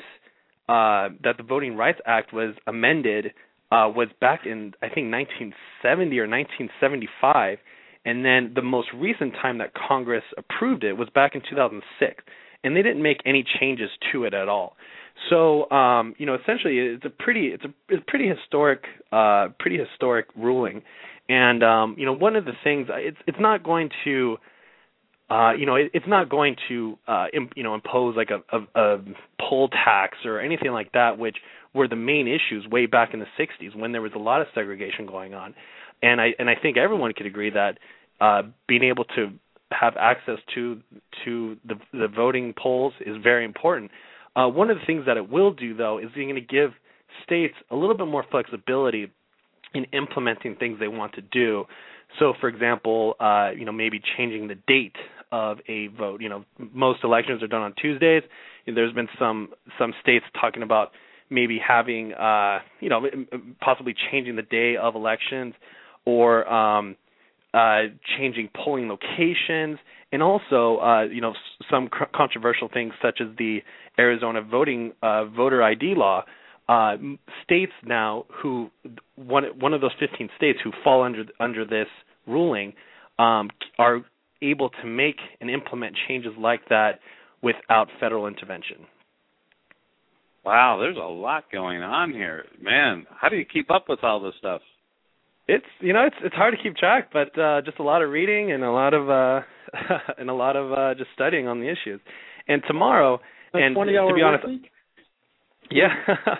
uh, that the Voting Rights Act was amended uh, was back in, I think, nineteen seventy or nineteen seventy-five, and then the most recent time that Congress approved it was back in two thousand six, and they didn't make any changes to it at all. So, um, you know, essentially, it's a pretty, it's a, it's a pretty historic, uh, pretty historic ruling, and um, you know, one of the things, it's it's not going to, uh, you know, it, it's not going to, uh, imp, you know, impose like a, a, a poll tax or anything like that, which were the main issues way back in the sixties when there was a lot of segregation going on, and I and I think everyone could agree that uh, being able to have access to to the the voting polls is very important. Uh, one of the things that it will do, though, is going to give states a little bit more flexibility in implementing things they want to do. So, for example, uh, you know, maybe changing the date of a vote. You know, most elections are done on Tuesdays. There's been some some states talking about maybe having, uh, you know, possibly changing the day of elections, or um, uh, changing polling locations, and also, uh, you know, s- some c- controversial things such as the Arizona voting uh, voter I D law. Uh, states now who one one of those fifteen states who fall under under this ruling um, are able to make and implement changes like that without federal intervention. Wow, there's a lot going on here, man. How do you keep up with all this stuff? It's you know it's it's hard to keep track, but uh, just a lot of reading and a lot of uh, and a lot of uh, just studying on the issues. And tomorrow, a and twenty-hour to be honest, week? yeah,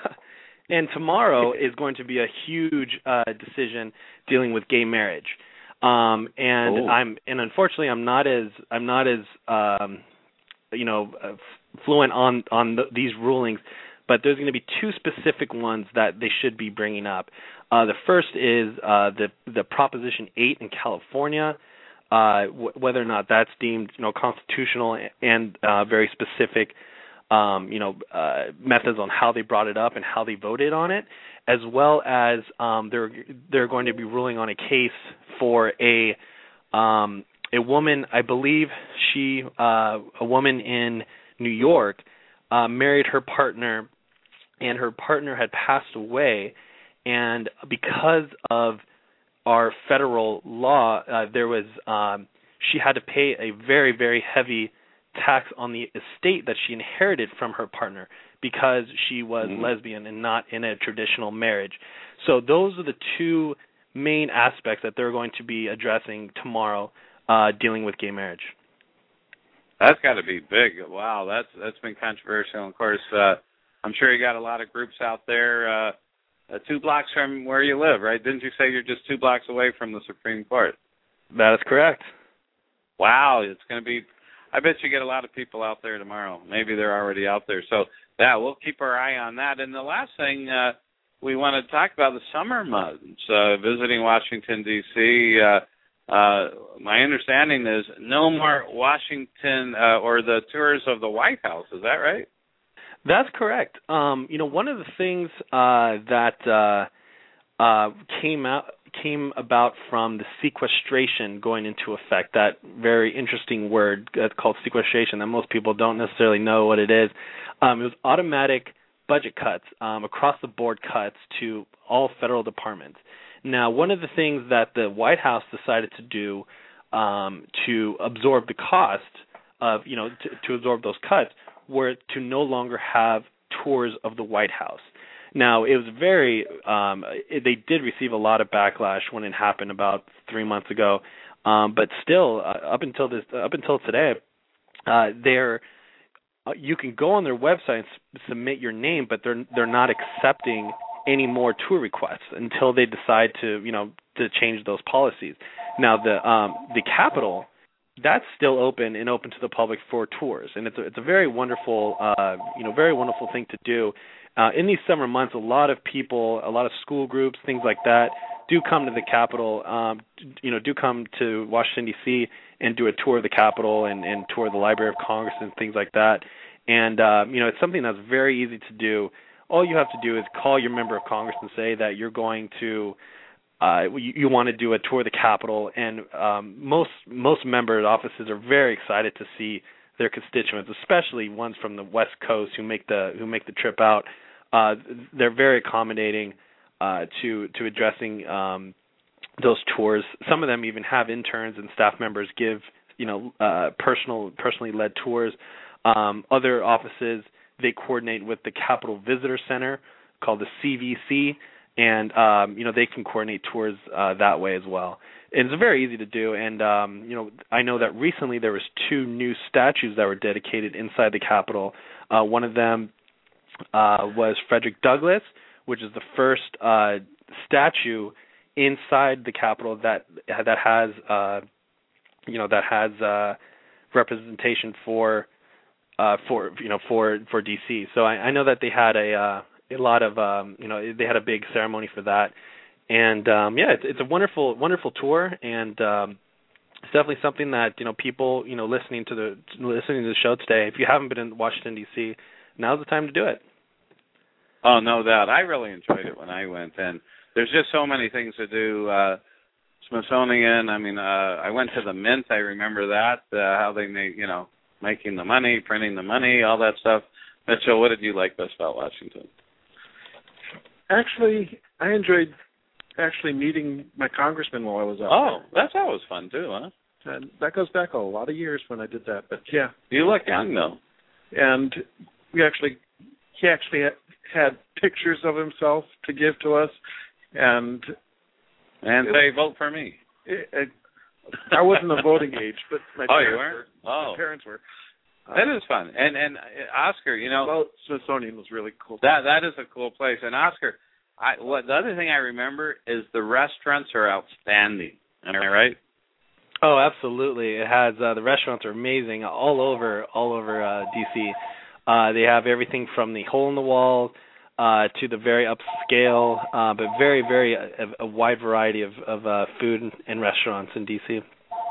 and tomorrow is going to be a huge uh, decision dealing with gay marriage. Um, and oh. I'm and unfortunately I'm not as I'm not as um, you know uh, fluent on on the, these rulings. But there's going to be two specific ones that they should be bringing up. Uh, the first is uh, the the Proposition eight in California, uh, w- whether or not that's deemed you know constitutional and uh, very specific, um, you know uh, methods on how they brought it up and how they voted on it, as well as um, they're they're going to be ruling on a case for a um, a woman, I believe she uh, a woman in New York uh, married her partner. And her partner had passed away, and because of our federal law, uh, there was um, she had to pay a very, very heavy tax on the estate that she inherited from her partner because she was mm-hmm. lesbian and not in a traditional marriage. So those are the two main aspects that they're going to be addressing tomorrow, uh, dealing with gay marriage. That's got to be big. Wow, that's that's been controversial. Of course. Uh, I'm sure you got a lot of groups out there, uh, uh, two blocks from where you live, right? Didn't you say you're just two blocks away from the Supreme Court? That is correct. Wow, it's going to be, I bet you get a lot of people out there tomorrow. Maybe they're already out there. So, yeah, we'll keep our eye on that. And the last thing uh, we want to talk about, the summer months, uh, visiting Washington, D C Uh, uh, my understanding is no more Washington uh, or the tours of the White House. Is that right? That's correct. Um, you know, one of the things uh, that uh, uh, came out came about from the sequestration going into effect, that very interesting word uh, called sequestration that most people don't necessarily know what it is. Um, it was automatic budget cuts, um, across-the-board cuts to all federal departments. Now, one of the things that the White House decided to do um, to absorb the cost of, you know, to, to absorb those cuts were to no longer have tours of the White House. Now, it was very, um, it, they did receive a lot of backlash when it happened about three months ago, um, but still, uh, up until this, up until today, uh, they're, uh, you can go on their website and s- submit your name, but they're they're not accepting any more tour requests until they decide to, you know, to change those policies. Now, the um, the Capitol, that's still open and open to the public for tours, and it's a, it's a very wonderful, uh, you know, very wonderful thing to do. Uh, in these summer months, a lot of people, a lot of school groups, things like that, do come to the Capitol. Um, you know, do come to Washington D C and do a tour of the Capitol and, and tour the Library of Congress and things like that. And uh, you know, it's something that's very easy to do. All you have to do is call your member of Congress and say that you're going to. Uh, you, you want to do a tour of the Capitol, and um, most most member offices are very excited to see their constituents, especially ones from the West Coast who make the who make the trip out. Uh, they're very accommodating uh, to to addressing um, those tours. Some of them even have interns and staff members give you know uh, personal personally led tours. Um, other offices, they coordinate with the Capitol Visitor Center called the C V C. And, um, you know, they can coordinate tours uh, that way as well. And it's very easy to do. And, um, you know, I know that recently there was two new statues that were dedicated inside the Capitol. Uh, one of them uh, was Frederick Douglass, which is the first uh, statue inside the Capitol that that has, uh, you know, that has uh, representation for, uh, for you know, for for D C. So I, I know that they had a uh, a lot of, um, you know, they had a big ceremony for that. And, um, yeah, it's, it's a wonderful, wonderful tour. And um, it's definitely something that, you know, people, you know, listening to the listening to the show today, if you haven't been in Washington, D C, now's the time to do it. Oh, no doubt. I really enjoyed it when I went. And there's just so many things to do, uh, Smithsonian. I mean, uh, I went to the Mint. I remember that, uh, how they make, you know, making the money, printing the money, all that stuff. Mitchell, what did you like best about Washington? Actually, I enjoyed actually meeting my congressman while I was out Oh, there. that's always fun, too, huh? And that goes back a lot of years when I did that. But, yeah. You look young, though. And we actually, he actually had pictures of himself to give to us. And and say, vote for me. It, it, I wasn't of voting age, but my oh, parents you weren't? were. Oh. My parents were. Uh, that is fun. And, and Oscar, you know. Well, Smithsonian was really cool. That That is a cool place. And, Oscar, I, what the other thing I remember is the restaurants are outstanding. Am I right? Oh, absolutely. It has uh, the restaurants are amazing all over all over uh, D C. Uh, they have everything from the hole in the wall uh, to the very upscale, uh, but very very a, a wide variety of of uh, food and restaurants in D C.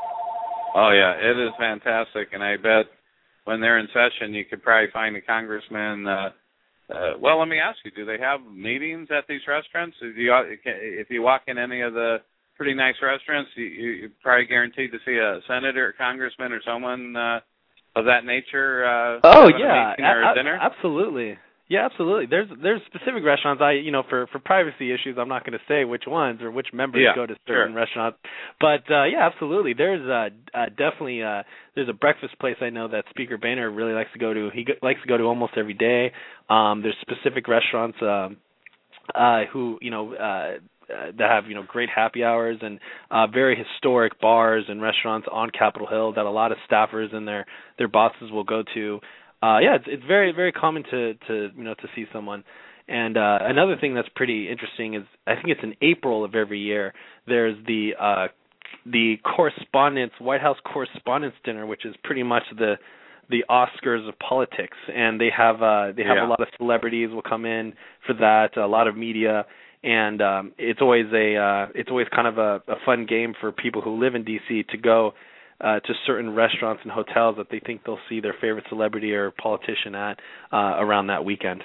Oh yeah, it is fantastic, and I bet when they're in session, you could probably find a congressman. Uh, uh, well, let me ask you: do they have meetings at these restaurants? If you if you walk in any of the pretty nice restaurants, you, you're probably guaranteed to see a senator, a congressman, or someone uh, of that nature. Uh, oh yeah, a or a a- dinner? absolutely. Yeah, absolutely. There's there's specific restaurants. I you know for, for privacy issues, I'm not going to say which ones or which members yeah, go to certain sure. restaurants. But uh, yeah, absolutely. There's uh, uh, definitely uh, there's a breakfast place I know that Speaker Boehner really likes to go to. He go- likes to go to almost every day. Um, there's specific restaurants uh, uh, who you know. Uh, Uh, that have you know great happy hours and uh, very historic bars and restaurants on Capitol Hill that a lot of staffers and their their bosses will go to. Uh, yeah, it's it's very very common to to you know to see someone. And uh, another thing that's pretty interesting is I think it's in April of every year. There's the uh, the Correspondence White House Correspondence Dinner, which is pretty much the the Oscars of politics, and they have uh, they have yeah. a lot of celebrities will come in for that, a lot of media. And um, it's always a uh, it's always kind of a, a fun game for people who live in D C to go uh, to certain restaurants and hotels that they think they'll see their favorite celebrity or politician at uh, around that weekend.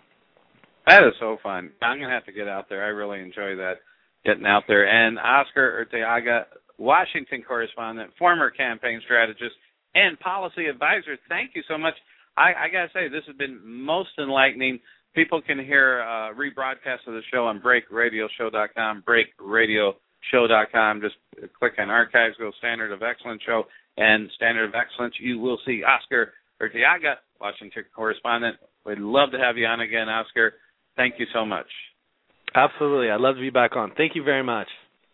That is so fun. I'm going to have to get out there. I really enjoy that, getting out there. And Oscar Urteaga, Washington correspondent, former campaign strategist, and policy advisor, thank you so much. I, I got to say, this has been most enlightening. People can hear uh, rebroadcast of the show on break radio show dot com, break radio show dot com. Just click on Archives, go Standard of Excellence Show, and Standard of Excellence. You will see Oscar Urteaga, Washington correspondent. We'd love to have you on again, Oscar. Thank you so much. Absolutely. I'd love to be back on. Thank you very much.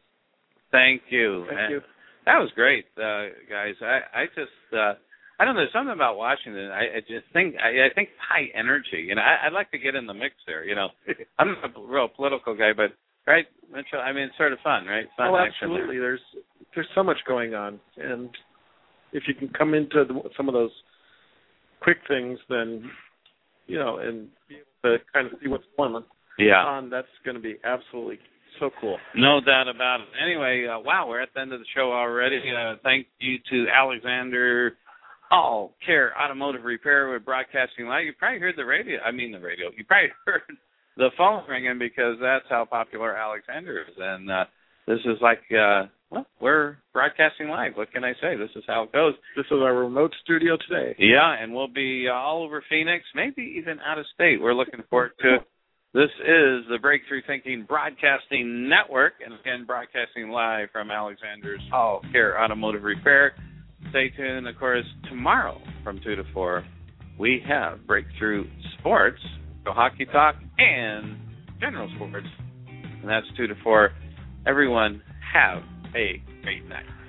Thank you. Thank and you. That was great, uh, guys. I, I just... Uh, I don't know. There's something about Washington. I, I just think I, I think high energy. You know, I, I'd like to get in the mix there. You know, I'm not a real political guy, but right, Mitchell. I mean, it's sort of fun, right? Fun oh, action absolutely. there. There's there's so much going on, and if you can come into the, some of those quick things, then you know, and be able to kind of see what's going on. Yeah. On, that's going to be absolutely so cool. No doubt about it. Anyway, uh, wow, we're at the end of the show already. Uh, thank you to Alexander. All Care Automotive Repair with Broadcasting Live. You probably heard the radio. I mean the radio. You probably heard the phone ringing because that's how popular Alexander is. And uh, this is like, uh, well, we're broadcasting live. What can I say? This is how it goes. This is our remote studio today. Yeah, and we'll be uh, all over Phoenix, maybe even out of state. We're looking forward to it. This is the Breakthrough Thinking Broadcasting Network, and again, broadcasting live from Alexander's All Care Automotive Repair. Stay tuned. Of course, tomorrow from two to four, we have Breakthrough Sports, so hockey talk, and general sports. And that's two to four. Everyone have a great night.